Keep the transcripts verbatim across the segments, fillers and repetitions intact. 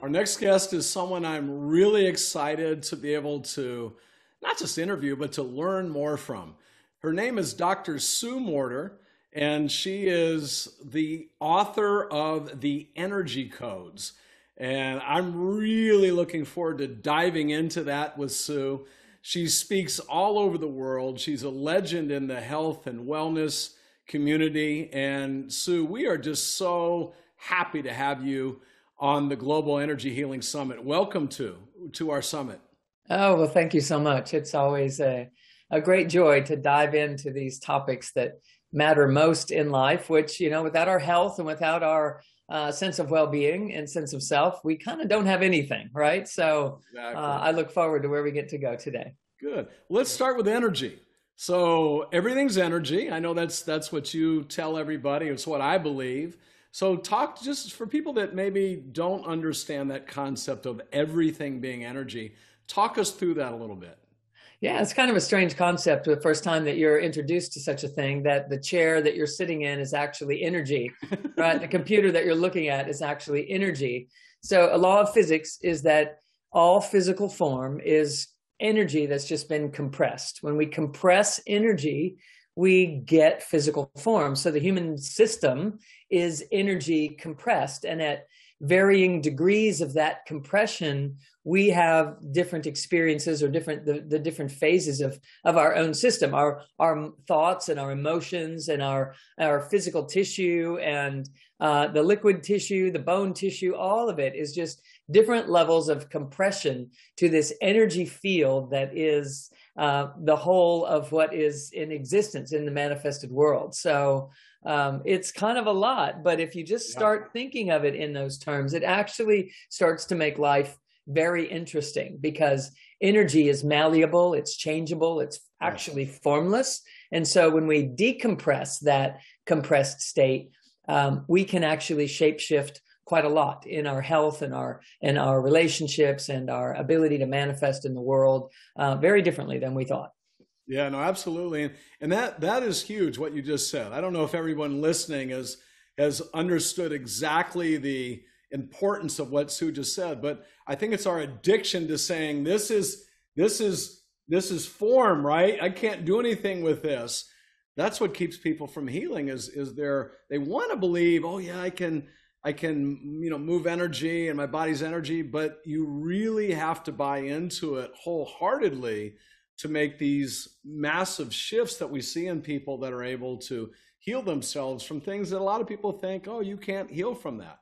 next guest is someone I'm really excited to be able to not just interview, but to learn more from. Her name is Doctor Sue Morter, and she is the author of The Energy Codes. And I'm really looking forward to diving into that with Sue. She speaks all over the world. She's a legend in the health and wellness community. And Sue, we are just so happy to have you on the Global Energy Healing Summit. Welcome to, to our summit. Oh, well, thank you so much. It's always a, a great joy to dive into these topics that matter most in life, which, you know, without our health and without our uh, sense of well-being and sense of self, we kind of don't have anything, right? So exactly. uh, I look forward to where we get to go today. Good. Let's start with energy. So everything's energy. I know that's that's what you tell everybody. It's what I believe. So talk just for people that maybe don't understand that concept of everything being energy. Talk us through that a little bit. Yeah, it's kind of a strange concept the first time that you're introduced to such a thing, that the chair that you're sitting in is actually energy, right? The computer that you're looking at is actually energy. So a law of physics is that all physical form is energy that's just been compressed. When we compress energy, we get physical form. So the human system is energy compressed, and at varying degrees of that compression, we have different experiences or different the, the different phases of of our own system, our our thoughts and our emotions and our our physical tissue and uh, the liquid tissue, the bone tissue. All of it is just different levels of compression to this energy field that is uh, the whole of what is in existence in the manifested world. So um, it's kind of a lot, but if you just start yeah. thinking of it in those terms, it actually starts to make life very interesting, because energy is malleable, it's changeable, it's actually formless. And so when we decompress that compressed state, um, we can actually shapeshift quite a lot in our health and our and our relationships and our ability to manifest in the world uh, very differently than we thought. Yeah, no, absolutely. And, and that that is huge, what you just said. I don't know if everyone listening has has understood exactly the importance of what Sue just said, but I think it's our addiction to saying this is this is this is form, right? I can't do anything with this. That's what keeps people from healing, is is their they want to believe, oh yeah, I can I can, you know, move energy and my body's energy, but you really have to buy into it wholeheartedly to make these massive shifts that we see in people that are able to heal themselves from things that a lot of people think, oh, you can't heal from that.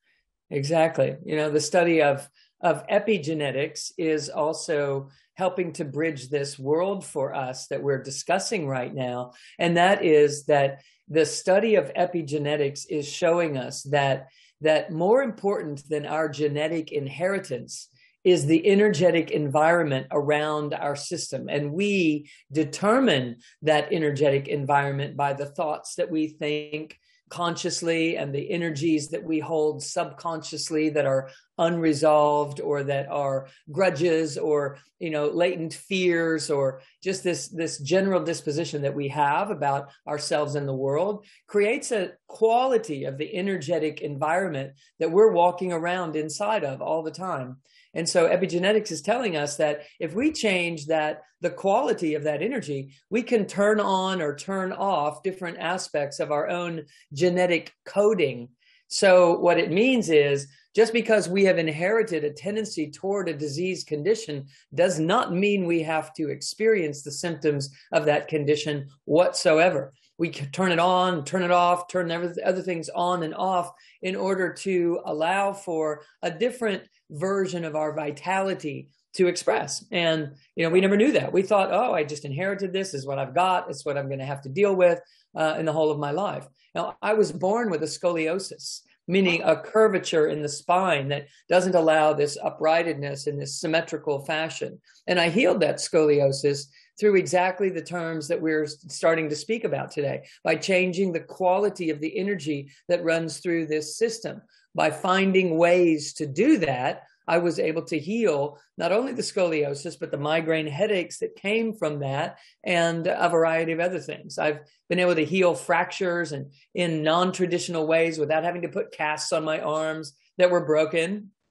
Exactly. You know, the study of of epigenetics is also helping to bridge this world for us that we're discussing right now. And that is that the study of epigenetics is showing us that that more important than our genetic inheritance is the energetic environment around our system. And we determine that energetic environment by the thoughts that we think consciously and the energies that we hold subconsciously that are unresolved, or that are grudges, or, you know, latent fears, or just this this general disposition that we have about ourselves and the world creates a quality of the energetic environment that we're walking around inside of all the time. And so epigenetics is telling us that if we change that, the quality of that energy, we can turn on or turn off different aspects of our own genetic coding. So what it means is, just because we have inherited a tendency toward a disease condition does not mean we have to experience the symptoms of that condition whatsoever. We can turn it on, turn it off, turn other things on and off in order to allow for a different version of our vitality to express. And, you know, we never knew that. We thought, oh, I just inherited this. This is what I've got. It's what I'm going to have to deal with uh, in the whole of my life. Now, I was born with a scoliosis, meaning a curvature in the spine that doesn't allow this uprightedness in this symmetrical fashion. And I healed that scoliosis through exactly the terms that we're starting to speak about today, by changing the quality of the energy that runs through this system. By finding ways to do that, I was able to heal not only the scoliosis, but the migraine headaches that came from that, and a variety of other things. I've been able to heal fractures and in non-traditional ways without having to put casts on my arms that were broken.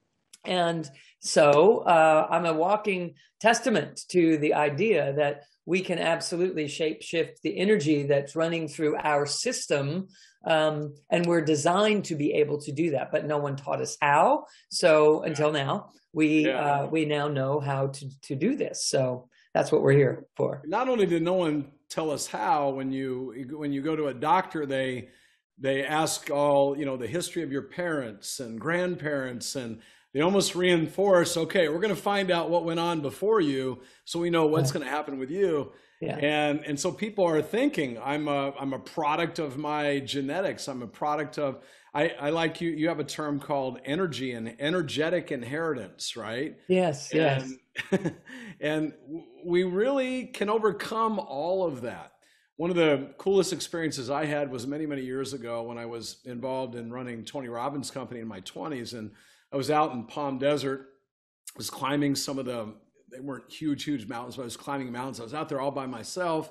And so uh, I'm a walking testament to the idea that we can absolutely shape shift the energy that's running through our system. Um, and we're designed to be able to do that, but no one taught us how. So until now, we yeah. uh, we now know how to, to do this. So that's what we're here for. Not only did no one tell us how, when you when you go to a doctor, they they ask all, you know, the history of your parents and grandparents, and they almost reinforce, okay, we're going to find out what went on before you, so we know what's yeah. going to happen with you. Yeah. And and so people are thinking, I'm a I'm a product of my genetics. I'm a product of, I, I like you, you have a term called energy and energetic inheritance, right? Yes, and, yes. And we really can overcome all of that. One of the coolest experiences I had was many, many years ago when I was involved in running Tony Robbins' company in my twenties. And I was out in Palm Desert, was climbing some of the, they weren't huge, huge mountains, but I was climbing mountains. I was out there all by myself.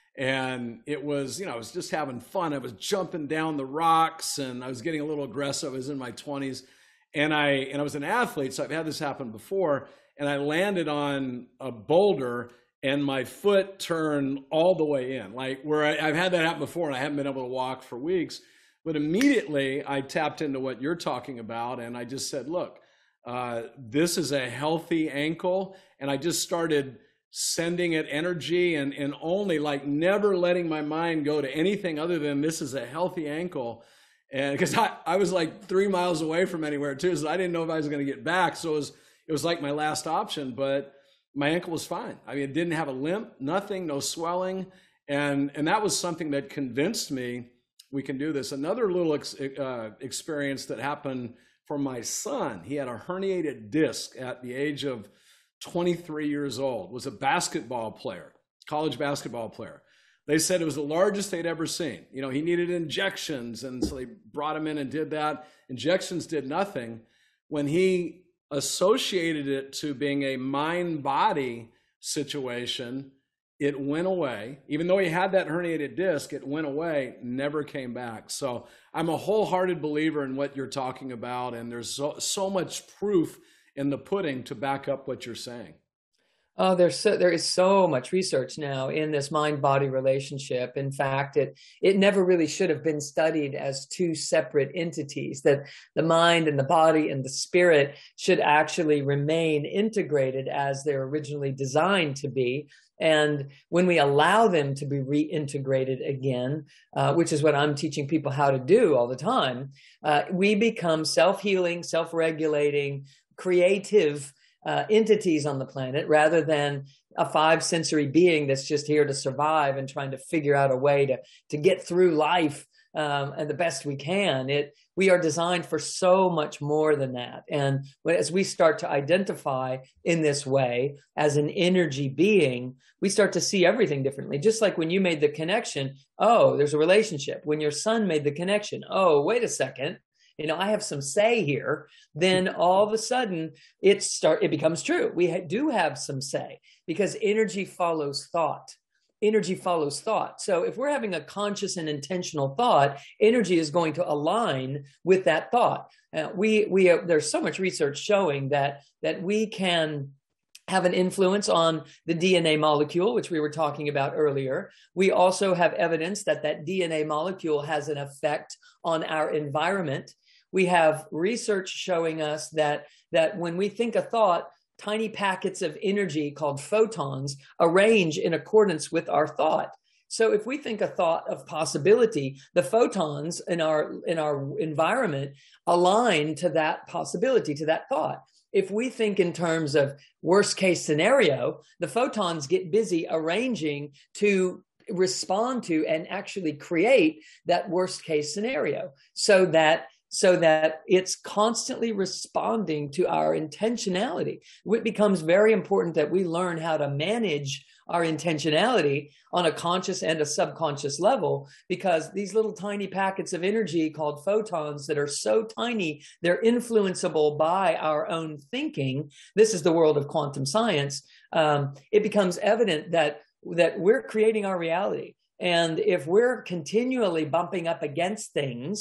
And it was, you know, I was just having fun. I was jumping down the rocks and I was getting a little aggressive. I was in my twenties. And I, and I was an athlete, so I've had this happen before. And I landed on a boulder and my foot turned all the way in, like where I, I've had that happen before and I haven't been able to walk for weeks. But immediately I tapped into what you're talking about. And I just said, look, uh, this is a healthy ankle. And I just started sending it energy and, and only like never letting my mind go to anything other than this is a healthy ankle. And because I, I was like three miles away from anywhere too, so I didn't know if I was going to get back. So it was, it was like my last option, but my ankle was fine. I mean, it didn't have a limp, nothing, no swelling. And, and that was something that convinced me we can do this. Another little ex, uh, experience that happened for my son, he had a herniated disc at the age of twenty-three years old, was a basketball player, college basketball player. They said it was the largest they'd ever seen. You know, he needed injections. And so they brought him in and did that. Injections did nothing. When he associated it to being a mind-body situation, it went away. Even though he had that herniated disc, it went away, never came back. So I'm a wholehearted believer in what you're talking about. And there's so, so much proof in the pudding to back up what you're saying. Oh, there's so, there is so much research now in this mind-body relationship. In fact, it it never really should have been studied as two separate entities, that the mind and the body and the spirit should actually remain integrated as they're originally designed to be. And when we allow them to be reintegrated again, uh, which is what I'm teaching people how to do all the time, uh, we become self-healing, self-regulating, creative Uh, entities on the planet, rather than a five sensory being that's just here to survive and trying to figure out a way to to get through life um, and the best we can. It we are designed for so much more than that. And as we start to identify in this way as an energy being, we start to see everything differently. Just like when you made the connection, oh, there's a relationship. When your son made the connection, oh, wait a second. You know, I have some say here, then all of a sudden it start, it becomes true. We ha- do have some say because energy follows thought. Energy follows thought. So if we're having a conscious and intentional thought, energy is going to align with that thought. Uh, we, we, uh, there's so much research showing that, that we can have an influence on the D N A molecule, which we were talking about earlier. We also have evidence that that D N A molecule has an effect on our environment. We have research showing us that, that when we think a thought, tiny packets of energy called photons arrange in accordance with our thought. So if we think a thought of possibility, the photons in our, in our environment align to that possibility, to that thought. If we think in terms of worst case scenario, the photons get busy arranging to respond to and actually create that worst case scenario so that so that it's constantly responding to our intentionality. It becomes very important that we learn how to manage our intentionality on a conscious and a subconscious level, because these little tiny packets of energy called photons that are so tiny, they're influenceable by our own thinking. This is the world of quantum science. Um, it becomes evident that, that we're creating our reality. And if we're continually bumping up against things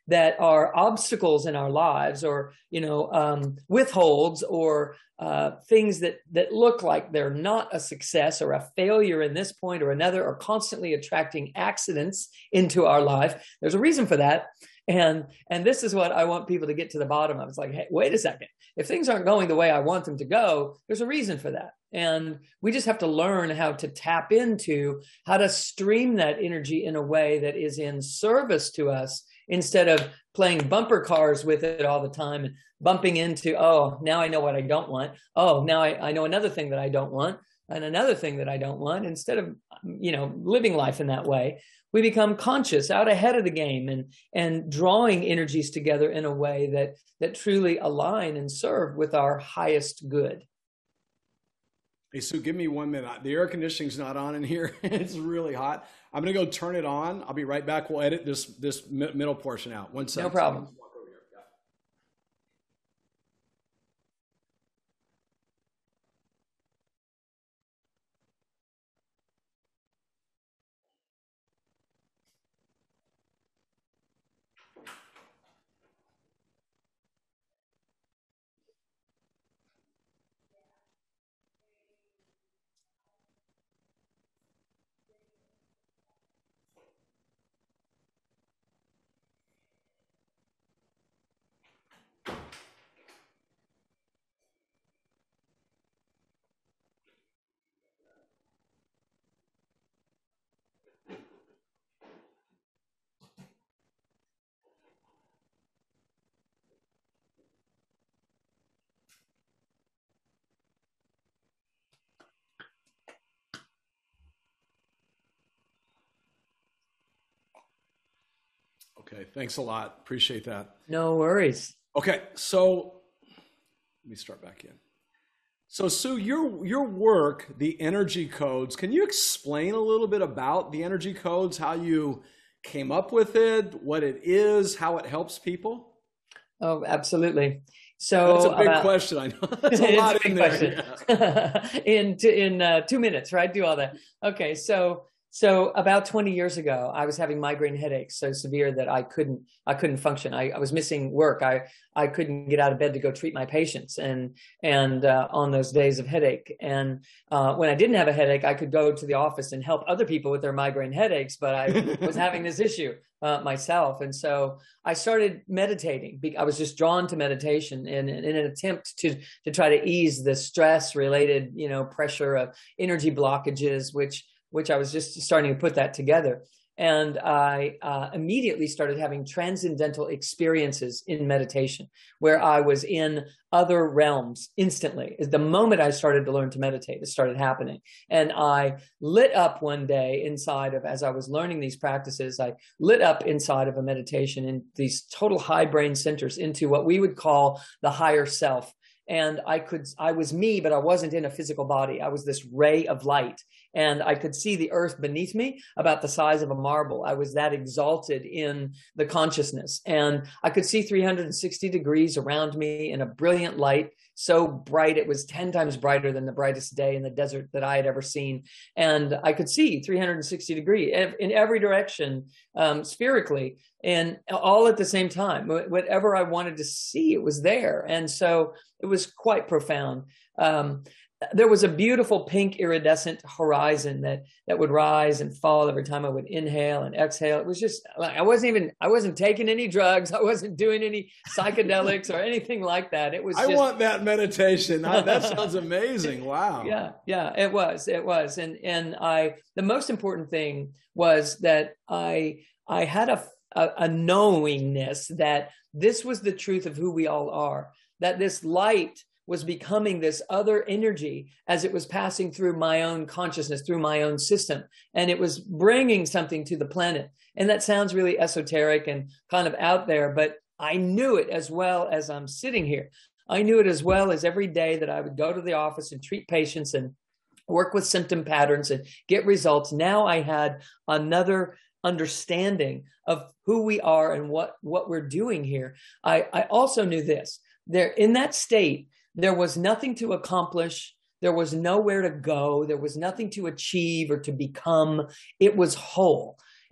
that are obstacles in our lives, or, you know, um, withholds, or uh, things that, that look like they're not a success or a failure in this point or another, are constantly attracting accidents into our life. There's a reason for that. And, and this is what I want people to get to the bottom of. It's like, hey, wait a second. If things aren't going the way I want them to go, there's a reason for that. And we just have to learn how to tap into how to stream that energy in a way that is in service to us, instead of playing bumper cars with it all the time and bumping into, oh, now I know what I don't want. Oh, now I, I know another thing that I don't want, and another thing that I don't want. Instead of, you know, living life in that way, we become conscious, out ahead of the game, and, and drawing energies together in a way that, that truly align and serve with our highest good. Hey, Sue, give me one minute. The air conditioning's not on in here. It's really hot. I'm going to go turn it on. I'll be right back. We'll edit this, this middle portion out. One second. No problem. Okay, thanks a lot. Appreciate that. No worries. Okay, so let me start back in. So Sue, your your work, the energy codes, can you explain a little bit about the energy codes, how you came up with it, what it is, how it helps people? Oh, absolutely. So that's a big about, question. I know that's a lot a in there. Yeah. in in uh, two minutes, right? Do all that. Okay, so. So about twenty years ago, I was having migraine headaches so severe that I couldn't, I couldn't function. I, I was missing work. I, I couldn't get out of bed to go treat my patients, and, and, uh, on those days of headache. And, uh, when I didn't have a headache, I could go to the office and help other people with their migraine headaches, but I was having this issue, uh, myself. And so I started meditating. I was just drawn to meditation in, in an attempt to, to try to ease the stress related, you know, pressure of energy blockages, which, which I was just starting to put that together. And I uh, immediately started having transcendental experiences in meditation, where I was in other realms instantly. The moment I started to learn to meditate, it started happening. And I lit up one day inside of, as I was learning these practices, I lit up inside of a meditation in these total high brain centers into what we would call the higher self. And I could, I was me, but I wasn't in a physical body. I was this ray of light, and I could see the earth beneath me about the size of a marble. I was that exalted in the consciousness, and I could see three hundred sixty degrees around me in a brilliant light, so bright it was ten times brighter than the brightest day in the desert that I had ever seen. And I could see three hundred sixty degrees in every direction, um, spherically, and all at the same time. Whatever I wanted to see, it was there. And so it was quite profound. Um, there was a beautiful pink iridescent horizon that, that would rise and fall every time I would inhale and exhale. It was just, I wasn't even, I wasn't taking any drugs. I wasn't doing any psychedelics or anything like that. It was I just, want that meditation. I, that sounds amazing. Wow. Yeah. Yeah, it was, it was. And, and I, the most important thing was that I, I had a, a, a knowingness that this was the truth of who we all are, that this light was becoming this other energy as it was passing through my own consciousness, through my own system. And it was bringing something to the planet. And that sounds really esoteric and kind of out there, but I knew it as well as I'm sitting here. I knew it as well as every day that I would go to the office and treat patients and work with symptom patterns and get results. Now I had another understanding of who we are and what, what we're doing here. I, I also knew this, there in that state, there was nothing to accomplish. There was nowhere to go. There was nothing to achieve or to become. It was whole.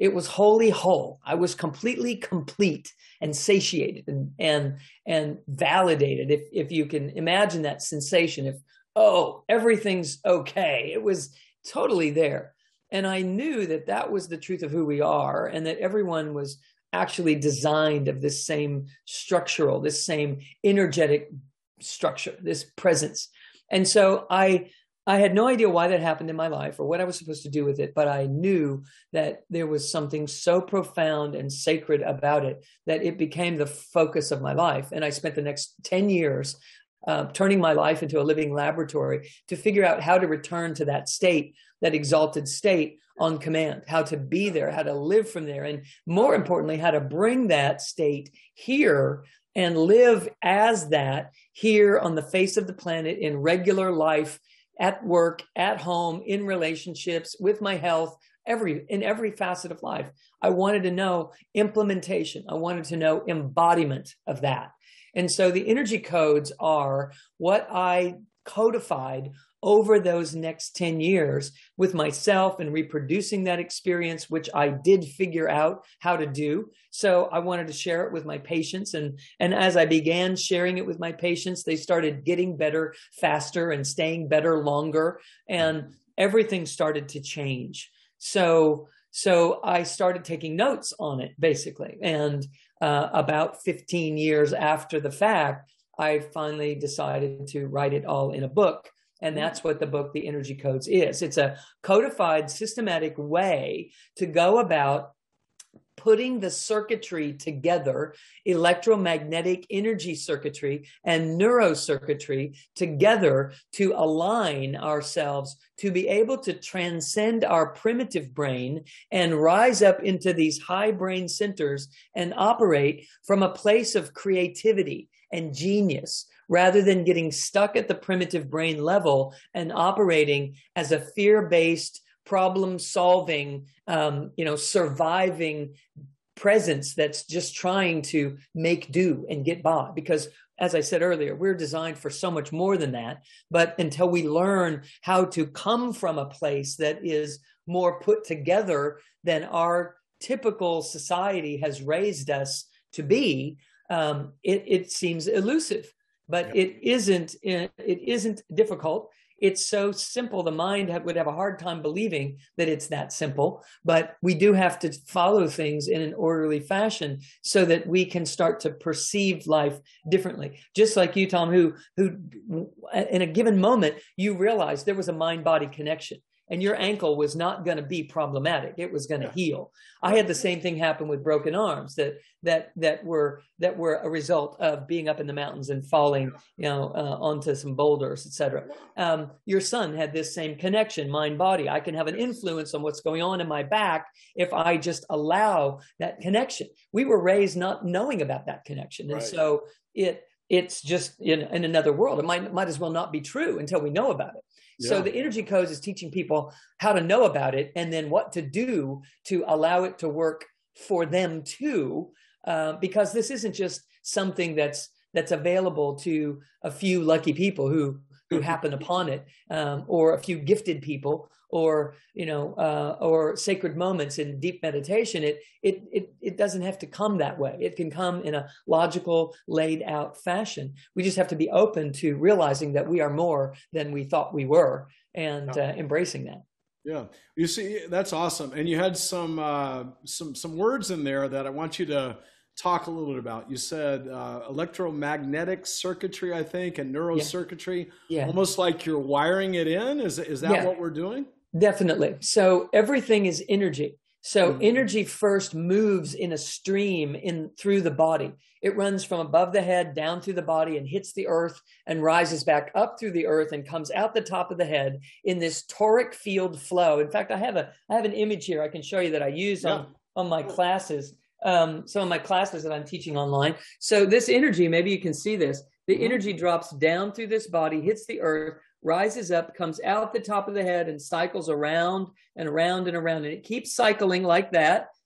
it was wholly whole. I was completely complete and satiated and and and validated. If if you can imagine that sensation, if oh, everything's okay, it was totally there. And I knew that that was the truth of who we are, and that everyone was actually designed of this same structural, this same energetic structure, this presence. And so I I had no idea why that happened in my life or what I was supposed to do with it, but I knew that there was something so profound and sacred about it that it became the focus of my life. And I spent the next ten years uh, turning my life into a living laboratory to figure out how to return to that state, that exalted state on command, how to be there, how to live from there, and more importantly, how to bring that state here and live as that here on the face of the planet in regular life, at work, at home, in relationships, with my health, every in every facet of life. I wanted to know implementation. I wanted to know embodiment of that. And so the energy codes are what I codified over those next ten years with myself and reproducing that experience, which I did figure out how to do. So I wanted to share it with my patients. And, and as I began sharing it with my patients, they started getting better faster and staying better longer. And everything started to change. So, so I started taking notes on it, basically. And uh, about fifteen years after the fact, I finally decided to write it all in a book. And that's what the book, The Energy Codes, is. It's a codified, systematic way to go about putting the circuitry together, electromagnetic energy circuitry and neurocircuitry together to align ourselves to be able to transcend our primitive brain and rise up into these high brain centers and operate from a place of creativity and genius, rather than getting stuck at the primitive brain level and operating as a fear-based, problem-solving, um, you know, surviving presence that's just trying to make do and get by. Because, as I said earlier, we're designed for so much more than that. But until we learn how to come from a place that is more put together than our typical society has raised us to be, um, it, it seems elusive. But it isn't, it isn't difficult. It's so simple. The mind would have a hard time believing that it's that simple, but we do have to follow things in an orderly fashion so that we can start to perceive life differently. Just like you, Tom, who, who in a given moment, you realized there was a mind-body connection. And your ankle was not going to be problematic. It was going to heal. I had the same thing happen with broken arms that that that were that were a result of being up in the mountains and falling, you know, uh, onto some boulders, et cetera. Um, your son had this same connection, mind body. I can have an influence on what's going on in my back if I just allow that connection. We were raised not knowing about that connection, and right. so it it's just in, in another world. It might might as well not be true until we know about it. So yeah. The Energy Codes is teaching people how to know about it and then what to do to allow it to work for them too, uh, because this isn't just something that's that's available to a few lucky people who who happen upon it, um, or a few gifted people, or you know, uh, or sacred moments in deep meditation. It it it it doesn't have to come that way. It can come in a logical, laid out fashion. We just have to be open to realizing that we are more than we thought we were, and uh, embracing that. Yeah, you see, that's awesome. And you had some uh, some some words in there that I want you to talk a little bit about. You said uh, electromagnetic circuitry, I think, and neurocircuitry, yeah. Yeah. Almost like you're wiring it in. Is, is that yeah. what we're doing? Definitely. So everything is energy. So mm-hmm. energy first moves in a stream in through the body. It runs from above the head down through the body and hits the earth and rises back up through the earth and comes out the top of the head in this toric field flow. In fact, I have a I have an image here I can show you that I use yeah. on, on my classes. Um, some of my classes that I'm teaching online. So this energy, maybe you can see this, the mm-hmm. energy drops down through this body, hits the earth, rises up, comes out the top of the head and cycles around and around and around. And it keeps cycling like that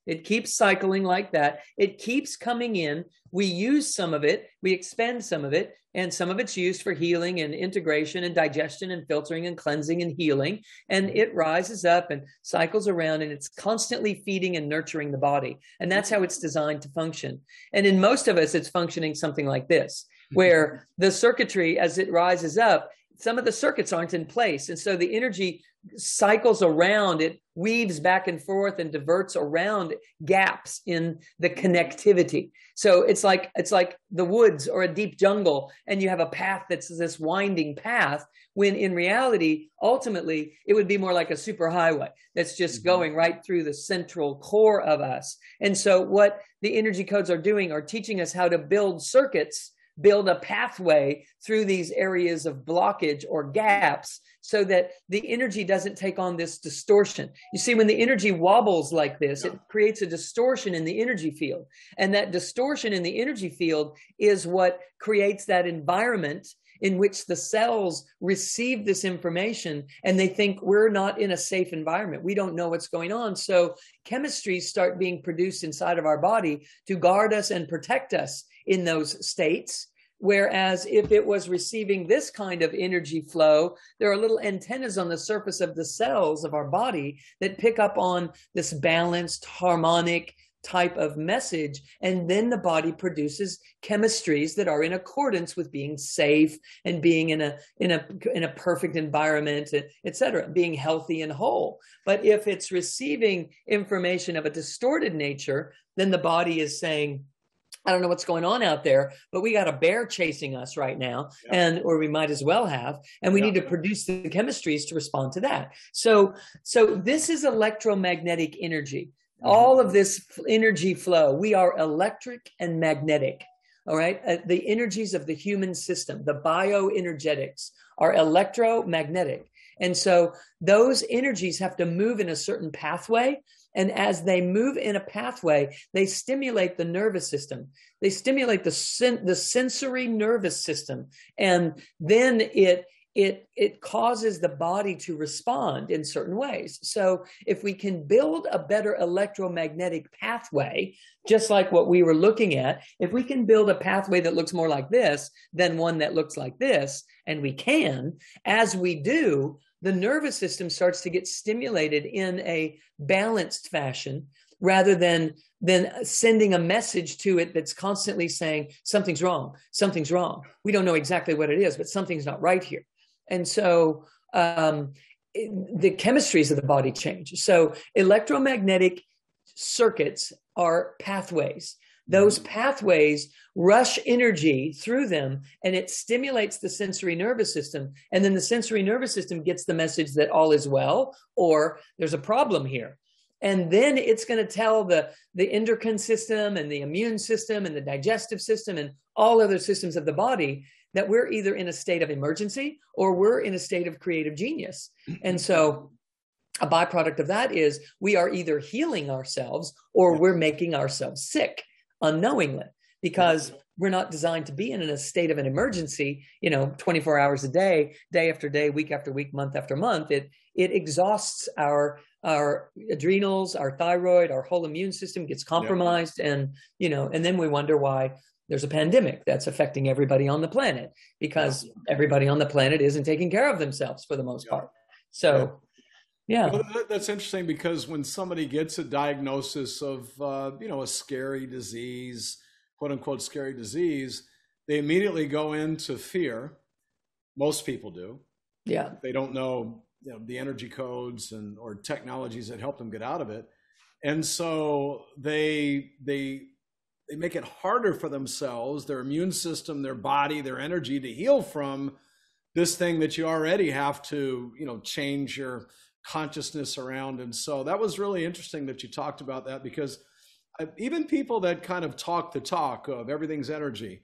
It keeps cycling like that. It keeps coming in. We use some of it, we expend some of it, and some of it's used for healing and integration and digestion and filtering and cleansing and healing. And it rises up and cycles around, and it's constantly feeding and nurturing the body. And that's how it's designed to function. And in most of us, it's functioning something like this, where the circuitry, as it rises up, some of the circuits aren't in place. And so the energy cycles around, it weaves back and forth and diverts around gaps in the connectivity. So it's like, it's like the woods or a deep jungle, and you have a path that's this winding path, when in reality, ultimately, it would be more like a superhighway that's just mm-hmm. going right through the central core of us. And so what the energy codes are doing are teaching us how to build circuits, build a pathway through these areas of blockage or gaps, so that the energy doesn't take on this distortion. You see, when the energy wobbles like this, yeah. it creates a distortion in the energy field. And that distortion in the energy field is what creates that environment in which the cells receive this information and they think we're not in a safe environment. We don't know what's going on. So chemistries start being produced inside of our body to guard us and protect us in those states. Whereas if it was receiving this kind of energy flow, there are little antennas on the surface of the cells of our body that pick up on this balanced, harmonic type of message. And then the body produces chemistries that are in accordance with being safe and being in a, in a, in a perfect environment, et cetera, being healthy and whole. But if it's receiving information of a distorted nature, then the body is saying, I don't know what's going on out there, but we got a bear chasing us right now, yeah. and or we might as well have, and we yeah. need to produce the chemistries to respond to that. So, so this is electromagnetic energy. Mm-hmm. All of this energy flow, we are electric and magnetic. All right, uh, the energies of the human system, the bioenergetics, are electromagnetic, and so those energies have to move in a certain pathway. And as they move in a pathway, they stimulate the nervous system. They stimulate the sen- the sensory nervous system. And then it, it, it causes the body to respond in certain ways. So if we can build a better electromagnetic pathway, just like what we were looking at, if we can build a pathway that looks more like this than one that looks like this, and we can, as we do, the nervous system starts to get stimulated in a balanced fashion, rather than, than sending a message to it that's constantly saying, something's wrong, something's wrong. We don't know exactly what it is, but something's not right here. And so um, it, the chemistries of the body change. So electromagnetic circuits are pathways. Those pathways rush energy through them, and it stimulates the sensory nervous system. And then the sensory nervous system gets the message that all is well, or there's a problem here. And then it's going to tell the, the endocrine system and the immune system and the digestive system and all other systems of the body that we're either in a state of emergency or we're in a state of creative genius. And so a byproduct of that is we are either healing ourselves or we're making ourselves sick unknowingly, because we're not designed to be in a state of an emergency, you know, twenty-four hours a day, day after day, week after week, month after month. It, it exhausts our, our adrenals, our thyroid, our whole immune system gets compromised. Yeah. And, you know, and then we wonder why there's a pandemic that's affecting everybody on the planet, because yeah. everybody on the planet isn't taking care of themselves for the most yeah. part. So, yeah. Well, that's interesting, because when somebody gets a diagnosis of, uh, you know, a scary disease, quote unquote, scary disease, they immediately go into fear. Most people do. Yeah. They don't know, you know, the energy codes and, or technologies that help them get out of it. And so they, they, they make it harder for themselves, their immune system, their body, their energy, to heal from this thing that you already have to, you know, change your consciousness around. And so that was really interesting that you talked about that, because even people that kind of talk the talk of everything's energy,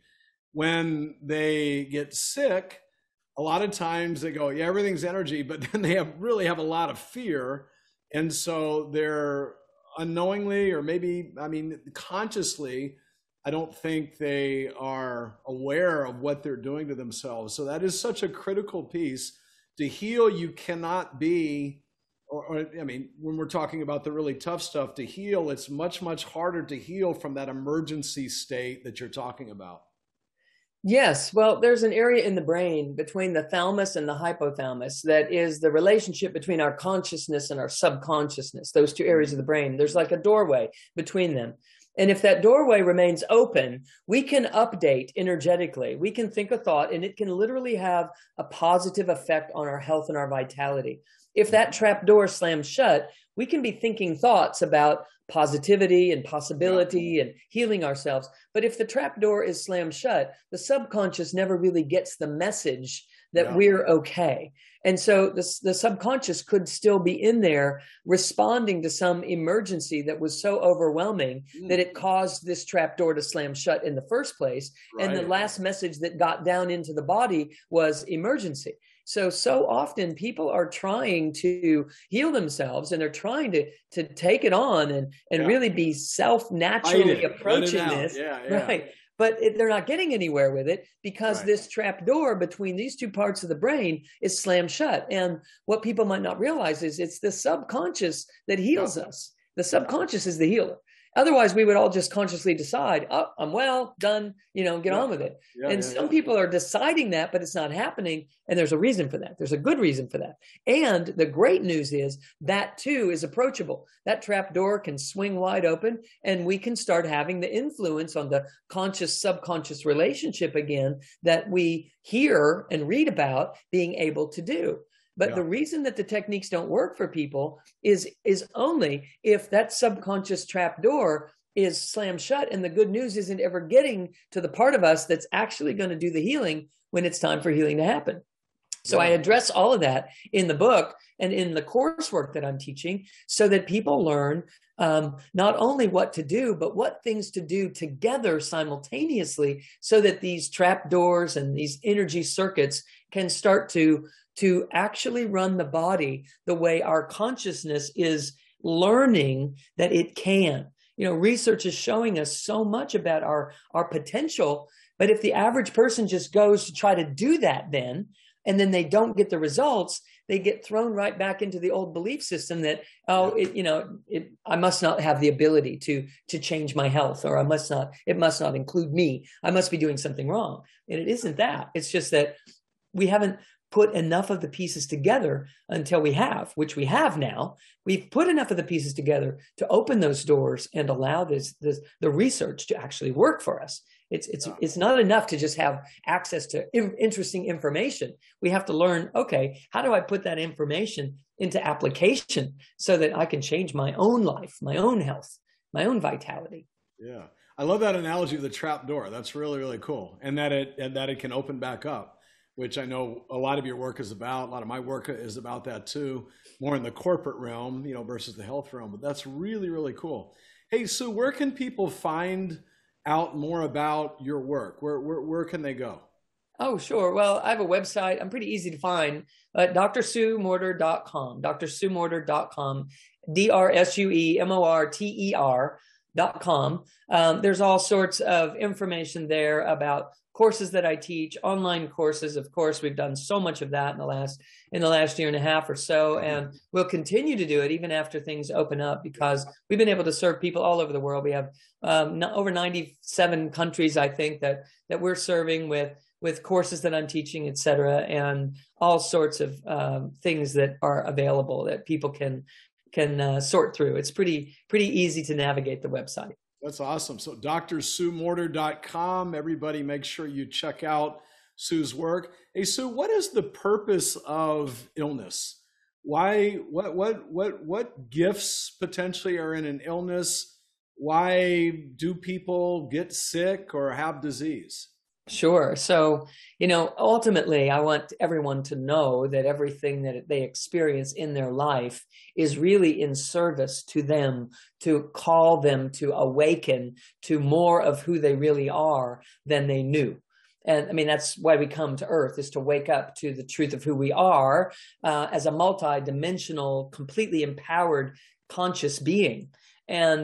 when they get sick, a lot of times they go, yeah, everything's energy, but then they have really have a lot of fear. And so they're unknowingly, or maybe, I mean, consciously, I don't think they are aware of what they're doing to themselves. So that is such a critical piece. To heal, you cannot be or, or I mean, when we're talking about the really tough stuff to heal, it's much, much harder to heal from that emergency state that you're talking about. Yes. Well, there's an area in the brain between the thalamus and the hypothalamus that is the relationship between our consciousness and our subconsciousness, those two areas of the brain. There's like a doorway between them. And if that doorway remains open, we can update energetically. We can think a thought, and it can literally have a positive effect on our health and our vitality. If that trap door slams shut, we can be thinking thoughts about positivity and possibility and healing ourselves. But if the trap door is slammed shut, the subconscious never really gets the message that yeah. we're okay. And so the, the subconscious could still be in there responding to some emergency that was so overwhelming mm. that it caused this trap door to slam shut in the first place. Right. And the last message that got down into the body was emergency. So, so often people are trying to heal themselves, and they're trying to, to take it on and, and yeah. really be self-naturally approaching this. Yeah, yeah. Right. But it, they're not getting anywhere with it because right. this trap door between these two parts of the brain is slammed shut. And what people might not realize is it's the subconscious that heals yeah. us. The subconscious is the healer. Otherwise, we would all just consciously decide, oh, I'm well, done, you know, get yeah. on with it. Yeah, and yeah, some yeah. people are deciding that, but it's not happening. And there's a reason for that. There's a good reason for that. And the great news is that too is approachable. That trap door can swing wide open, and we can start having the influence on the conscious subconscious relationship again that we hear and read about being able to do. But yeah. the reason that the techniques don't work for people is, is only if that subconscious trap door is slammed shut, and the good news isn't ever getting to the part of us that's actually going to do the healing when it's time for healing to happen. So yeah. I address all of that in the book and in the coursework that I'm teaching so that people learn um, not only what to do, but what things to do together simultaneously so that these trap doors and these energy circuits can start to to actually run the body the way our consciousness is learning that it can. You know, research is showing us so much about our, our potential, but if the average person just goes to try to do that then, and then they don't get the results, they get thrown right back into the old belief system that, oh, it, you know, it, I must not have the ability to, to change my health, or I must not, it must not include me. I must be doing something wrong. And it isn't that. It's just that we haven't put enough of the pieces together until we have, which we have now. We've put enough of the pieces together to open those doors and allow this, this the research to actually work for us. It's it's yeah. it's not enough to just have access to in, interesting information. We have to learn, okay, how do I put that information into application so that I can change my own life, my own health, my own vitality? Yeah. I love that analogy of the trap door. That's really, really cool. And that it and that it can open back up, which I know a lot of your work is about. A lot of my work is about that too, more in the corporate realm, you know, versus the health realm. But that's really, really cool. Hey, Sue, where can people find out more about your work? Where, where, where can they go? Oh, sure. Well, I have a website. I'm pretty easy to find. Uh, D R Sue Morter dot com, D R Sue Morter dot com, D R S U E M O R T E R dot com. Um, there's all sorts of information there about courses that I teach, online courses. Of course, we've done so much of that in the last in the last year and a half or so, and we'll continue to do it even after things open up, because we've been able to serve people all over the world. We have um, over ninety-seven countries, I think, that that we're serving with with courses that I'm teaching, et cetera, and all sorts of um, things that are available that people can can uh, sort through. It's pretty pretty easy to navigate the website. That's awesome. So D R Sue Morter dot com, everybody make sure you check out Sue's work. Hey, Sue, what is the purpose of illness? Why, what, what, what, what gifts potentially are in an illness? Why do people get sick or have disease? Sure. So, you know, ultimately, I want everyone to know that everything that they experience in their life is really in service to them, to call them to awaken to more of who they really are than they knew. And I mean, that's why we come to Earth, is to wake up to the truth of who we are uh, as a multi-dimensional, completely empowered, conscious being. And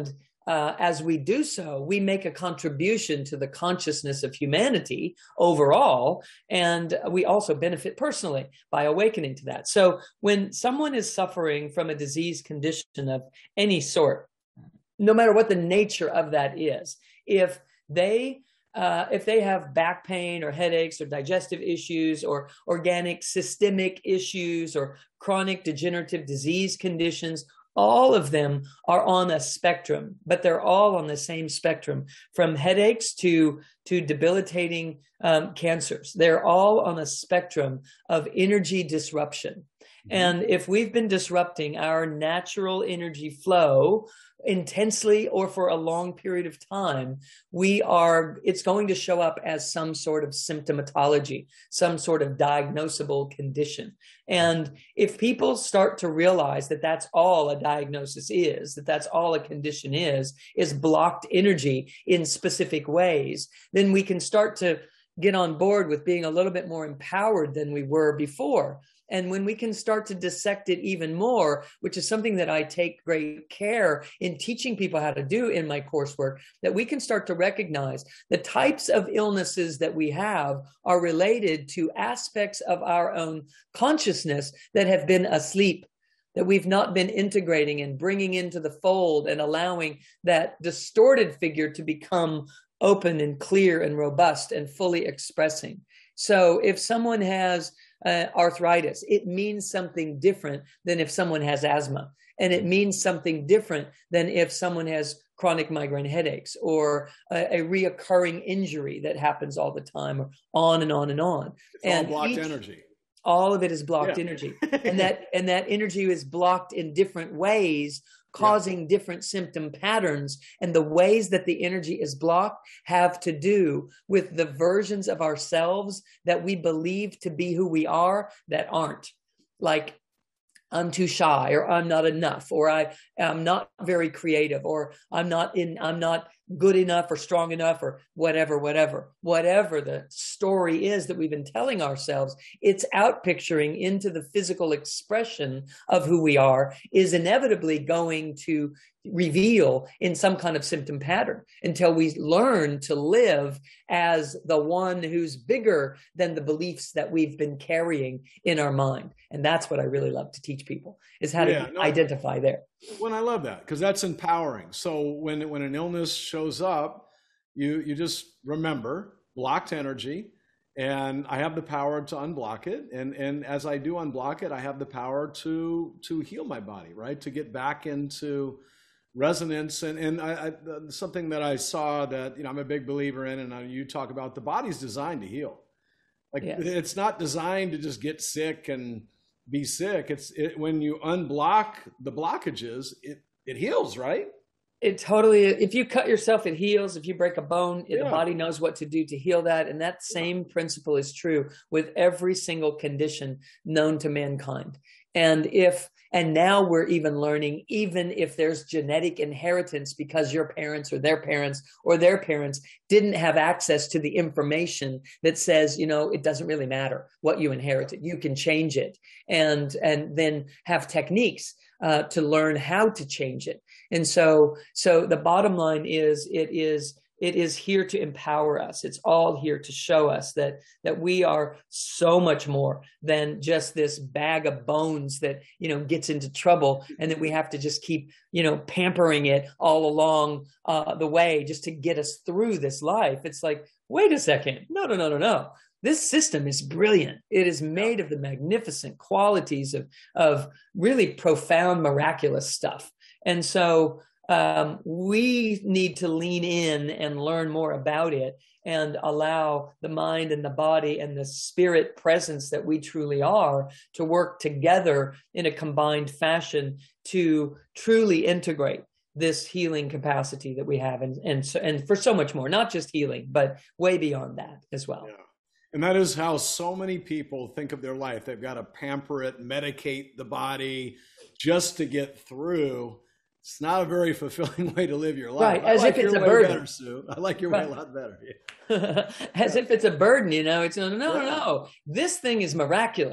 uh, as we do so, we make a contribution to the consciousness of humanity overall. And we also benefit personally by awakening to that. So when someone is suffering from a disease condition of any sort, no matter what the nature of that is, if they Uh, if they have back pain or headaches or digestive issues or organic systemic issues or chronic degenerative disease conditions, all of them are on a spectrum, but they're all on the same spectrum, from headaches to, to debilitating um, cancers. They're all on a spectrum of energy disruption. Mm-hmm. And if we've been disrupting our natural energy flow intensely or for a long period of time, we are, it's going to show up as some sort of symptomatology, some sort of diagnosable condition. And if people start to realize that that's all a diagnosis is, that that's all a condition is, is blocked energy in specific ways, then we can start to get on board with being a little bit more empowered than we were before. And when we can start to dissect it even more, which is something that I take great care in teaching people how to do in my coursework, that we can start to recognize the types of illnesses that we have are related to aspects of our own consciousness that have been asleep, that we've not been integrating and bringing into the fold and allowing that distorted figure to become open and clear and robust and fully expressing. So if someone has uh, arthritis, it means something different than if someone has asthma. And it means something different than if someone has chronic migraine headaches or a, a reoccurring injury that happens all the time, or on and on and on. It's and all blocked each, energy. All of it is blocked yeah. energy. And that and that energy is blocked in different ways, causing yeah. different symptom patterns. And the ways that the energy is blocked have to do with the versions of ourselves that we believe to be who we are that aren't. Like, I'm too shy, or I'm not enough, or I am not very creative, or I'm not in, I'm not good enough or strong enough, or whatever, whatever, whatever the story is that we've been telling ourselves, it's out picturing into the physical expression of who we are, is inevitably going to reveal in some kind of symptom pattern until we learn to live as the one who's bigger than the beliefs that we've been carrying in our mind. And that's what I really love to teach people, is how yeah, to no, identify there. Well, I love that, because that's empowering. So when when an illness shows up, you you just remember blocked energy, and I have the power to unblock it. And and as I do unblock it, I have the power to to heal my body, right? To get back into resonance. And and I, I, something that I saw that, you know, I'm a big believer in, and I, you talk about, the body's designed to heal. Like yes. It's not designed to just get sick and be sick. It's it, when you unblock the blockages, it it heals, right? It totally, if you cut yourself, it heals. If you break a bone, yeah. the body knows what to do to heal that. And that same principle is true with every single condition known to mankind. And if, and now we're even learning, even if there's genetic inheritance because your parents or their parents or their parents didn't have access to the information that says, you know, it doesn't really matter what you inherited, you can change it, and, and then have techniques uh, to learn how to change it. And so, so the bottom line is, it is, It is here to empower us. It's all here to show us that, that we are so much more than just this bag of bones that, you know, gets into trouble, and that we have to just keep, you know, pampering it all along uh, the way just to get us through this life. It's like, wait a second. No, no, no, no, no. This system is brilliant. It is made of the magnificent qualities of, of really profound, miraculous stuff. And so, Um, we need to lean in and learn more about it, and allow the mind and the body and the spirit presence that we truly are to work together in a combined fashion to truly integrate this healing capacity that we have, and and so, and for so much more, not just healing, but way beyond that as well. Yeah. And that is how so many people think of their life. They've got to pamper it, medicate the body just to get through. It's not a very fulfilling way to live your life. Right, as I like if it's your a way burden. Better, Sue. I like your right. way a lot better. Yeah. As if it's a burden, you know. It's no, no, no, no. This thing is miraculous.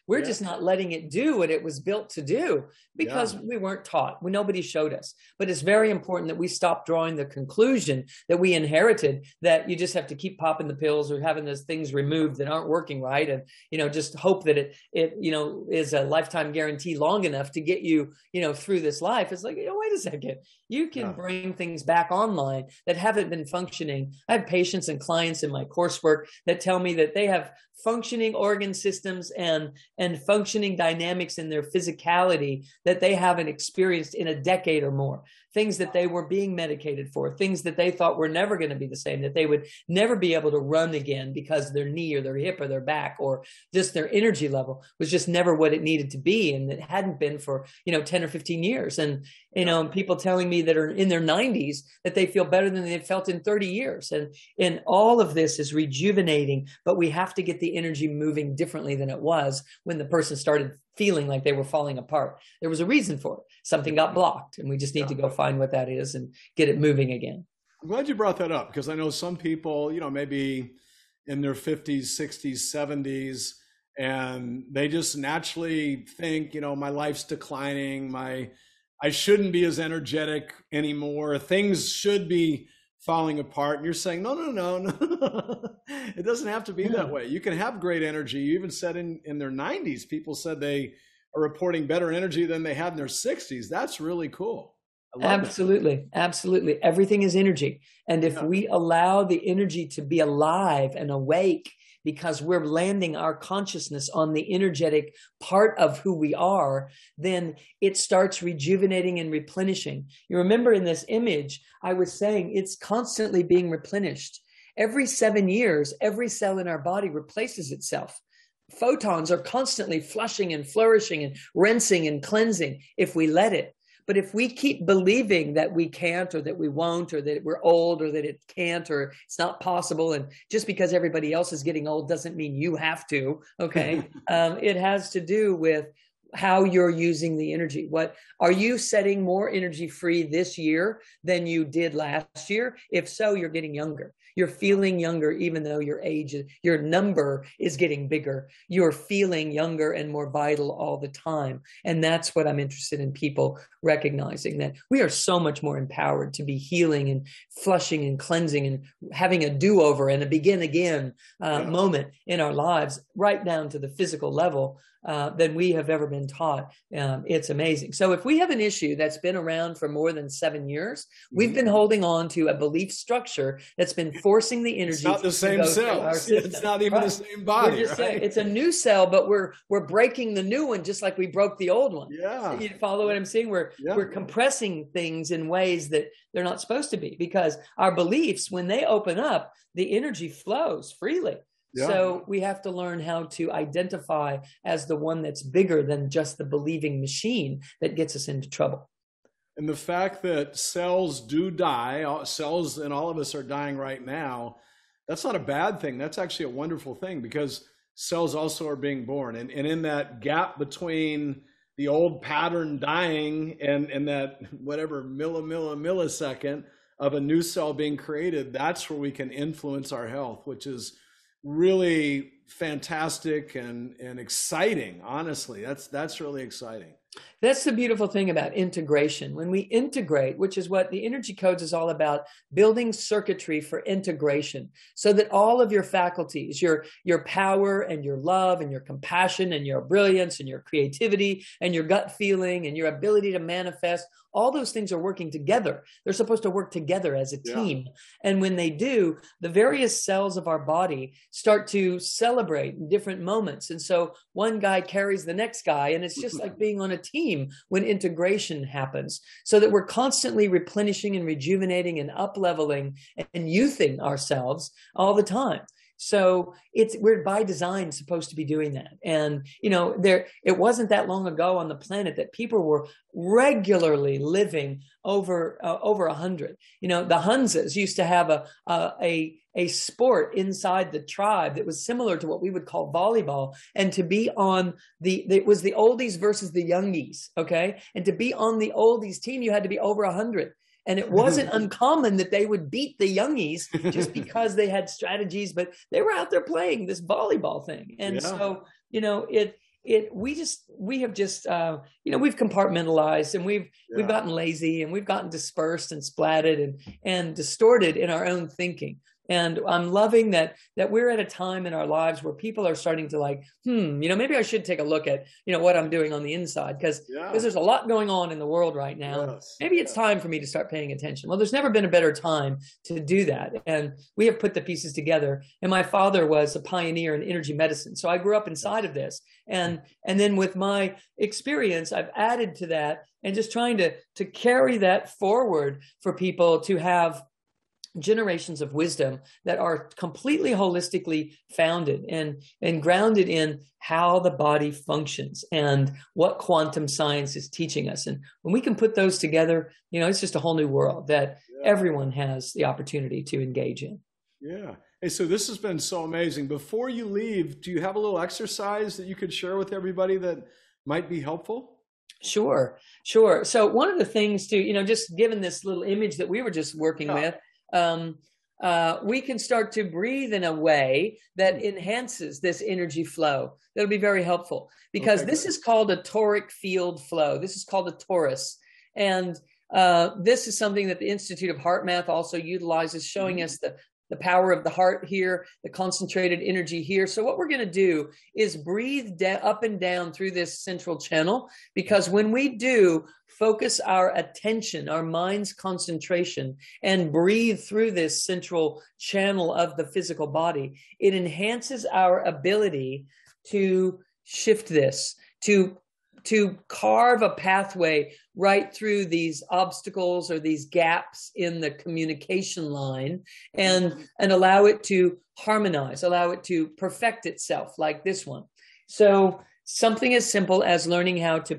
We're Yeah. just not letting it do what it was built to do because Yeah. we weren't taught. We, nobody showed us. But it's very important that we stop drawing the conclusion that we inherited, that you just have to keep popping the pills or having those things removed that aren't working right, and you know just hope that it it you know is a lifetime guarantee long enough to get you you know through this life. It's like, you know, wait a second. You can Yeah. bring things back online that haven't been functioning. I have patients and clients in my coursework that tell me that they have functioning organ systems and and functioning dynamics in their physicality that they haven't experienced in a decade or more. Things that they were being medicated for, things that they thought were never going to be the same, that they would never be able to run again because their knee or their hip or their back or just their energy level was just never what it needed to be. And it hadn't been for, you know, ten or fifteen years. And, you know, and people telling me that are in their nineties that they feel better than they've felt in thirty years. And, and all of this is rejuvenating, but we have to get the energy moving differently than it was when the person started feeling like they were falling apart. There was a reason for it. Something got blocked, and we just need yeah. to go find what that is and get it moving again. I'm glad you brought that up, because I know some people, you know, maybe in their fifties, sixties, seventies, and they just naturally think, you know, my life's declining, my I shouldn't be as energetic anymore, things should be falling apart. And you're saying, no, no, no, no. It doesn't have to be yeah. that way. You can have great energy. You even said in, in their nineties, people said they are reporting better energy than they had in their sixties. That's really cool. Absolutely. That. Absolutely. Everything is energy. And if yeah. we allow the energy to be alive and awake, because we're landing our consciousness on the energetic part of who we are, then it starts rejuvenating and replenishing. You remember in this image, I was saying it's constantly being replenished. Every seven years, every cell in our body replaces itself. Photons are constantly flushing and flourishing and rinsing and cleansing if we let it. But if we keep believing that we can't, or that we won't, or that we're old, or that it can't, or it's not possible, and just because everybody else is getting old doesn't mean you have to, okay? um, it has to do with how you're using the energy. What are you setting more energy free this year than you did last year? If so, you're getting younger. You're feeling younger, even though your age, your number is getting bigger. You're feeling younger and more vital all the time. And that's what I'm interested in people recognizing, that we are so much more empowered to be healing and flushing and cleansing and having a do-over and a begin again uh, yeah. moment in our lives, right down to the physical level. Uh, than we have ever been taught. Um, it's amazing. So if we have an issue that's been around for more than seven years, we've been holding on to a belief structure that's been forcing the energy. It's not the same cells. It's not even right. the same body. Right? Saying, it's a new cell, but we're we're breaking the new one just like we broke the old one. Yeah. So you follow what I'm saying? We're yeah. we're compressing things in ways that they're not supposed to be, because our beliefs, when they open up, the energy flows freely. Yeah. So we have to learn how to identify as the one that's bigger than just the believing machine that gets us into trouble. And the fact that cells do die, cells in all of us are dying right now, that's not a bad thing. That's actually a wonderful thing, because cells also are being born. And, and in that gap between the old pattern dying and, and that whatever milli, milli, millisecond of a new cell being created, that's where we can influence our health, which is really fantastic and, and exciting. Honestly, that's, that's really exciting. That's the beautiful thing about integration. When we integrate, which is what the Energy Codes is all about, building circuitry for integration, so that all of your faculties, your, your power and your love and your compassion and your brilliance and your creativity and your gut feeling and your ability to manifest, all those things are working together. They're supposed to work together as a team. Yeah. And when they do, the various cells of our body start to celebrate in different moments. And so one guy carries the next guy, and it's just like being on a team when integration happens, so that we're constantly replenishing and rejuvenating and up-leveling and youthing ourselves all the time. So it's, we're by design supposed to be doing that. And, you know, there, it wasn't that long ago on the planet that people were regularly living over, uh, over a hundred. You know, the Hunzas used to have a, a, a, a sport inside the tribe that was similar to what we would call volleyball. And to be on the, it was the oldies versus the youngies. Okay. And to be on the oldies team, you had to be over a hundred. And it wasn't uncommon that they would beat the youngies just because they had strategies, but they were out there playing this volleyball thing. And yeah. so, you know, it, it, we just, we have just, uh, you know, we've compartmentalized and we've, yeah. we've gotten lazy and we've gotten dispersed and splatted and, and distorted in our own thinking. And I'm loving that, that we're at a time in our lives where people are starting to like, hmm, you know, maybe I should take a look at, you know, what I'm doing on the inside, because yeah. because there's a lot going on in the world right now. Yes. Maybe it's time for me to start paying attention. Well, there's never been a better time to do that. And we have put the pieces together. And my father was a pioneer in energy medicine. So I grew up inside of this. And, and then with my experience, I've added to that and just trying to, to carry that forward for people to have generations of wisdom that are completely holistically founded and, and grounded in how the body functions and what quantum science is teaching us. And when we can put those together, you know, it's just a whole new world that yeah. everyone has the opportunity to engage in. Yeah. Hey, so this has been so amazing. Before you leave, do you have a little exercise that you could share with everybody that might be helpful? Sure, sure. So one of the things to, you know, just given this little image that we were just working yeah. with, Um, uh, we can start to breathe in a way that enhances this energy flow. That'll be very helpful, because okay, this good. is called a toric field flow. This is called a torus. And uh, this is something that the Institute of Heart Math also utilizes, showing mm-hmm. us the, the power of the heart here, the concentrated energy here. So what we're going to do is breathe da- up and down through this central channel, because when we do focus our attention, our mind's concentration, and breathe through this central channel of the physical body, it enhances our ability to shift this, to to carve a pathway right through these obstacles or these gaps in the communication line, and, and allow it to harmonize, allow it to perfect itself like this one. So something as simple as learning how to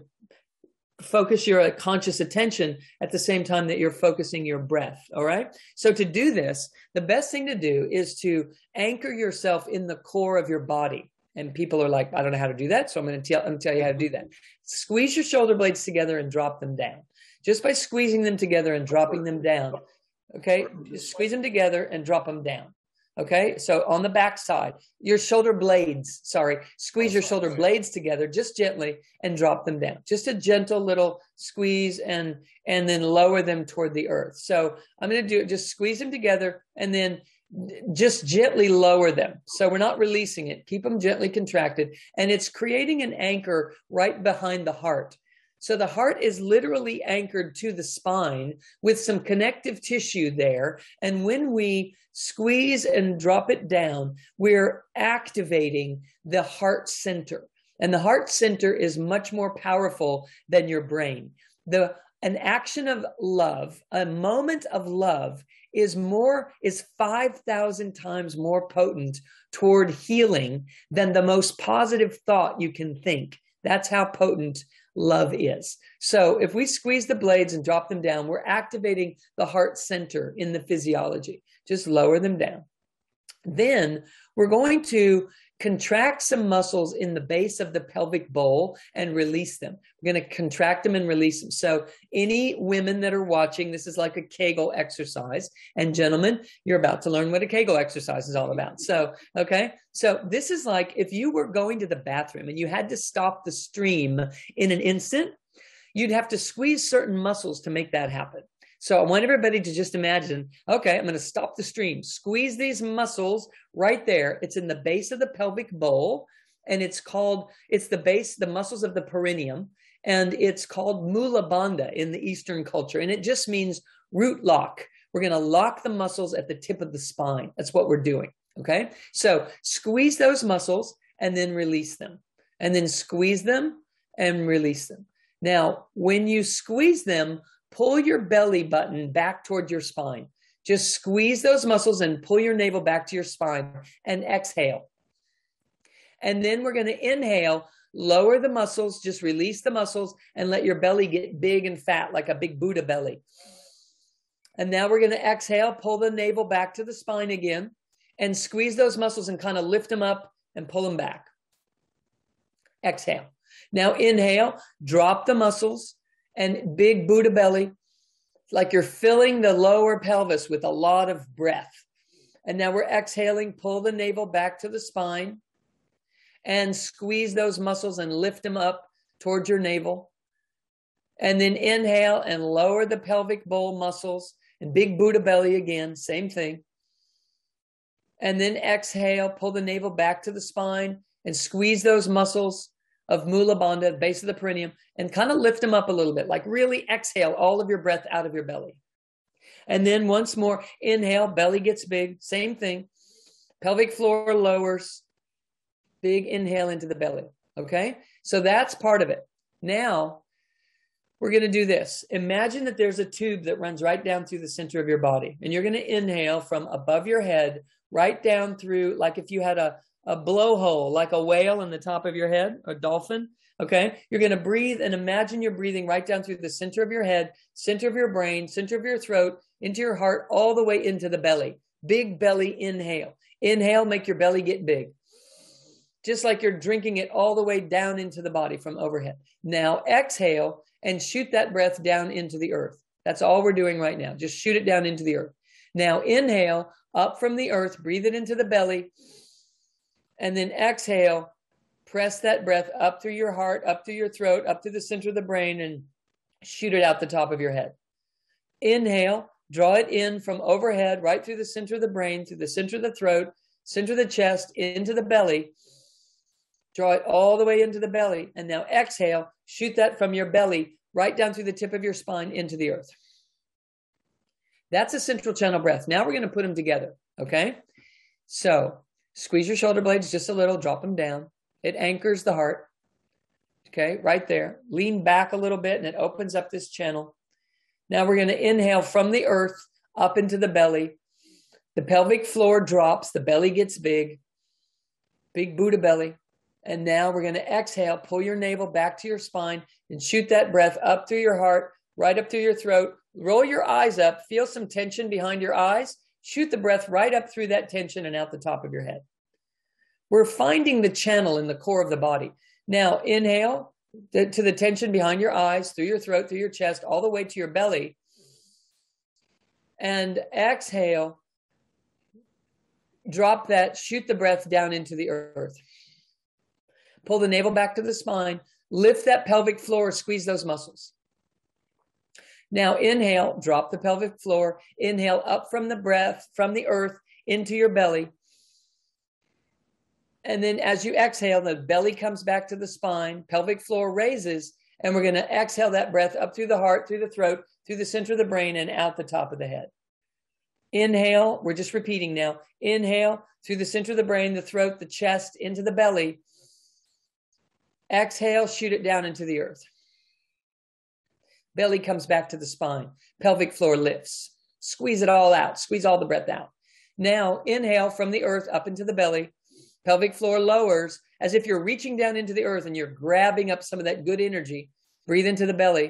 focus your conscious attention at the same time that you're focusing your breath. All right. So to do this, the best thing to do is to anchor yourself in the core of your body. And people are like, I don't know how to do that. So I'm going to tell, I'm going to tell you how to do that. Squeeze your shoulder blades together and drop them down. Just by squeezing them together and dropping them down. Okay. Just squeeze them together and drop them down. Okay. So on the back side, your shoulder blades, sorry, squeeze your shoulder blades together just gently and drop them down. Just a gentle little squeeze, and, and then lower them toward the earth. So I'm going to do it. Just squeeze them together and then just gently lower them. So we're not releasing it. Keep them gently contracted. And it's creating an anchor right behind the heart. So the heart is literally anchored to the spine with some connective tissue there. And when we squeeze and drop it down, we're activating the heart center. And the heart center is much more powerful than your brain. The An action of love, a moment of love, is more, is five thousand times more potent toward healing than the most positive thought you can think. That's how potent love is. So if we squeeze the blades and drop them down, we're activating the heart center in the physiology. Just lower them down. Then we're going to contract some muscles in the base of the pelvic bowl and release them. We're going to contract them and release them. So any women that are watching, this is like a Kegel exercise. And gentlemen, you're about to learn what a Kegel exercise is all about. So, okay. So this is like if you were going to the bathroom and you had to stop the stream in an instant, you'd have to squeeze certain muscles to make that happen. So I want everybody to just imagine, okay, I'm going to stop the stream. Squeeze these muscles right there. It's in the base of the pelvic bowl, and it's called, it's the base, the muscles of the perineum, and it's called Mula Bandha in the Eastern culture. And it just means root lock. We're going to lock the muscles at the tip of the spine. That's what we're doing. Okay. So squeeze those muscles and then release them, and then squeeze them and release them. Now, when you squeeze them, pull your belly button back toward your spine. Just squeeze those muscles and pull your navel back to your spine and exhale. And then we're going to inhale, lower the muscles, just release the muscles and let your belly get big and fat like a big Buddha belly. And now we're going to exhale, pull the navel back to the spine again and squeeze those muscles and kind of lift them up and pull them back. Exhale. Now inhale, drop the muscles and big Buddha belly, like you're filling the lower pelvis with a lot of breath. And now we're exhaling, pull the navel back to the spine. and squeeze those muscles and lift them up towards your navel. And then inhale and lower the pelvic bowl muscles and big Buddha belly again, same thing. And then exhale, pull the navel back to the spine and squeeze those muscles of Mula Bandha, base of the perineum, and kind of lift them up a little bit, like really exhale all of your breath out of your belly. And then once more, inhale, belly gets big, same thing. Pelvic floor lowers, big inhale into the belly, okay? So that's part of it. Now, we're going to do this. Imagine that there's a tube that runs right down through the center of your body, and you're going to inhale from above your head, right down through, like if you had a, a blowhole, like a whale in the top of your head, a dolphin, okay? You're going to breathe and imagine you're breathing right down through the center of your head, center of your brain, center of your throat, into your heart, all the way into the belly. Big belly inhale. Inhale, make your belly get big. Just like you're drinking it all the way down into the body from overhead. Now exhale and shoot that breath down into the earth. That's all we're doing right now. Just shoot it down into the earth. Now inhale up from the earth, breathe it into the belly, and then exhale, press that breath up through your heart, up through your throat, up to the center of the brain, and shoot it out the top of your head. Inhale, draw it in from overhead, right through the center of the brain, through the center of the throat, center of the chest, into the belly. Draw it all the way into the belly. And now exhale, shoot that from your belly, right down through the tip of your spine into the earth. That's a central channel breath. Now we're going to put them together, okay? So squeeze your shoulder blades just a little, drop them down. It anchors the heart, okay, right there. Lean back a little bit and it opens up this channel. Now we're going to inhale from the earth up into the belly. The pelvic floor drops, the belly gets big, big Buddha belly. And now we're going to exhale, pull your navel back to your spine and shoot that breath up through your heart, right up through your throat. Roll your eyes up, feel some tension behind your eyes. Shoot the breath right up through that tension and out the top of your head. We're finding the channel in the core of the body. Now inhale to the tension behind your eyes, through your throat, through your chest, all the way to your belly. And exhale, drop that, shoot the breath down into the earth. Pull the navel back to the spine, lift that pelvic floor, squeeze those muscles. Now inhale, drop the pelvic floor, inhale up from the breath, from the earth into your belly. And then as you exhale, the belly comes back to the spine, pelvic floor raises, and we're going to exhale that breath up through the heart, through the throat, through the center of the brain, and out the top of the head. Inhale, we're just repeating now. Inhale through the center of the brain, the throat, the chest, into the belly. Exhale, shoot it down into the earth. Belly comes back to the spine. Pelvic floor lifts. Squeeze it all out. Squeeze all the breath out. Now inhale from the earth up into the belly. Pelvic floor lowers as if you're reaching down into the earth and you're grabbing up some of that good energy. Breathe into the belly.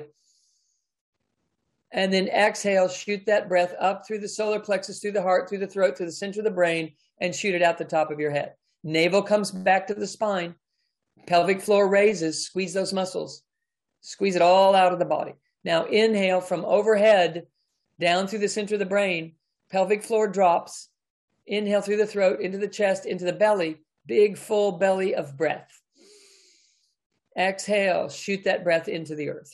And then exhale, shoot that breath up through the solar plexus, through the heart, through the throat, through the center of the brain, and shoot it out the top of your head. Navel comes back to the spine. Pelvic floor raises, squeeze those muscles. Squeeze it all out of the body. Now inhale from overhead, down through the center of the brain. Pelvic floor drops. Inhale through the throat, into the chest, into the belly. Big full belly of breath. Exhale, shoot that breath into the earth.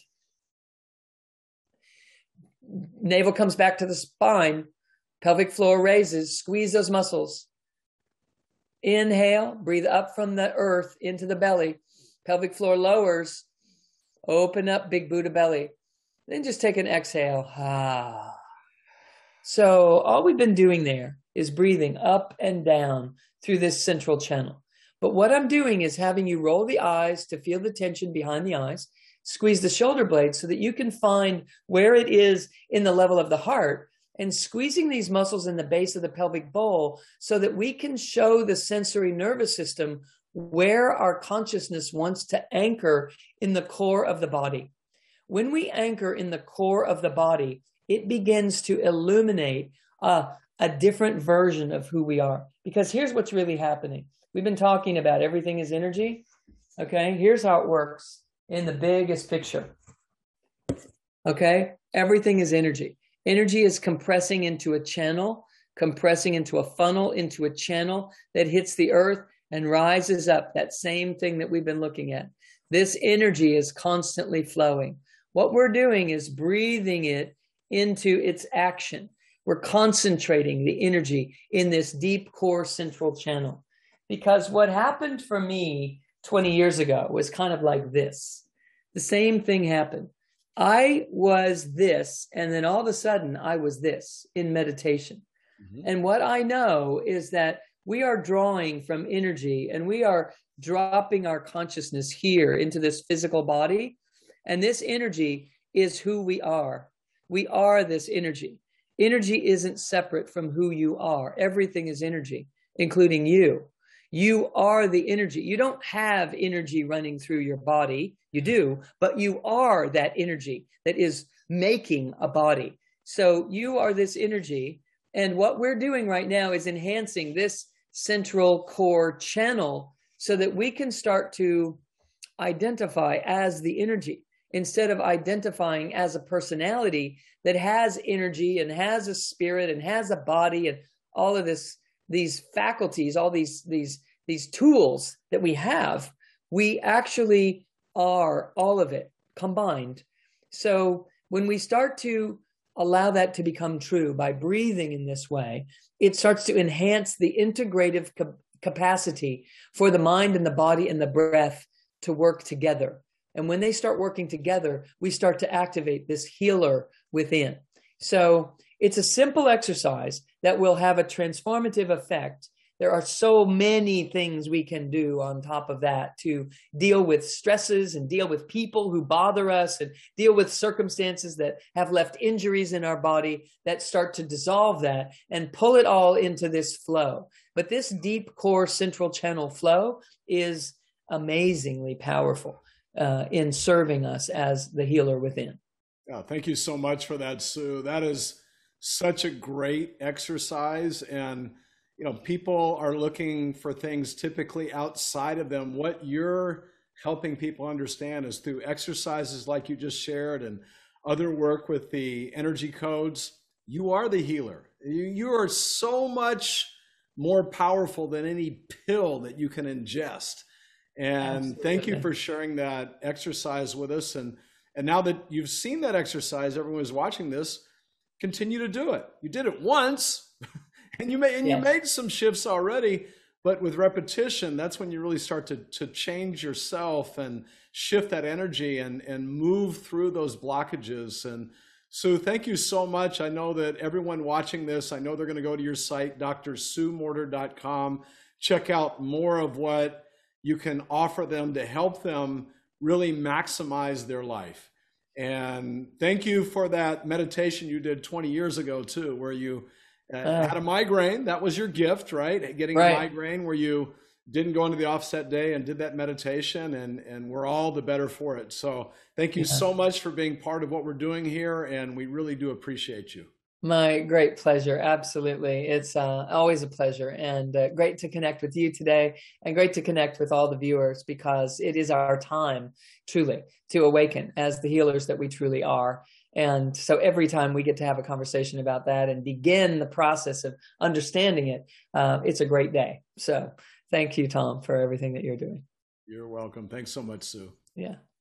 Navel comes back to the spine. Pelvic floor raises, squeeze those muscles. Inhale, breathe up from the earth into the belly. Pelvic floor lowers. Open up, big Buddha belly. Then just take an exhale. Ah. So all we've been doing there is breathing up and down through this central channel. But what I'm doing is having you roll the eyes to feel the tension behind the eyes, squeeze the shoulder blades so that you can find where it is in the level of the heart, and squeezing these muscles in the base of the pelvic bowl so that we can show the sensory nervous system where our consciousness wants to anchor in the core of the body. When we anchor in the core of the body, it begins to illuminate uh, a different version of who we are. Because here's what's really happening. We've been talking about everything is energy. Okay, here's how it works in the biggest picture. Okay, everything is energy. Energy is compressing into a channel, compressing into a funnel, into a channel that hits the earth, and rises up, that same thing that we've been looking at. This energy is constantly flowing. What we're doing is breathing it into its action. We're concentrating the energy in this deep core central channel. Because what happened for me twenty years ago was kind of like this. The same thing happened. I was this, and then all of a sudden I was this in meditation. Mm-hmm. And what I know is that we are drawing from energy, and we are dropping our consciousness here into this physical body. And this energy is who we are. We are this energy. Energy isn't separate from who you are. Everything is energy, including you. You are the energy. You don't have energy running through your body. You do, but you are that energy that is making a body. So you are this energy. And what we're doing right now is enhancing this central core channel so that we can start to identify as the energy instead of identifying as a personality that has energy and has a spirit and has a body and all of this, these faculties, all these, these, these tools that we have. We actually are all of it combined. So when we start to allow that to become true by breathing in this way, it starts to enhance the integrative cap- capacity for the mind and the body and the breath to work together. And when they start working together, we start to activate this healer within. So it's a simple exercise that will have a transformative effect. There are so many things we can do on top of that to deal with stresses and deal with people who bother us and deal with circumstances that have left injuries in our body that start to dissolve that and pull it all into this flow. But this deep core central channel flow is amazingly powerful uh, in serving us as the healer within. Yeah, thank you so much for that, Sue. That is such a great exercise. And you know, people are looking for things typically outside of them. What you're helping people understand is through exercises like you just shared and other work with the energy codes. You are the healer. You, you are so much more powerful than any pill that you can ingest. And Absolutely. Thank you for sharing that exercise with us. And, and now that you've seen that exercise, everyone who's watching this, continue to do it. You did it once. And you made and yes. you made some shifts already, but with repetition, that's when you really start to to change yourself and shift that energy and and move through those blockages. And Sue, thank you so much. I know that everyone watching this, I know they're going to go to your site, D R sue morter dot com, check out more of what you can offer them to help them really maximize their life. And thank you for that meditation you did twenty years ago too, where you Uh, uh, had a migraine. That was your gift, right? Getting right. a migraine where you didn't go into the offset day and did that meditation, and, and we're all the better for it. So thank you yeah. so much for being part of what we're doing here, and we really do appreciate you. My great pleasure. Absolutely. It's uh, always a pleasure, and uh, great to connect with you today, and great to connect with all the viewers, because it is our time truly to awaken as the healers that we truly are. And so every time we get to have a conversation about that and begin the process of understanding it, uh, it's a great day. So thank you, Tom, for everything that you're doing. You're welcome. Thanks so much, Sue. Yeah.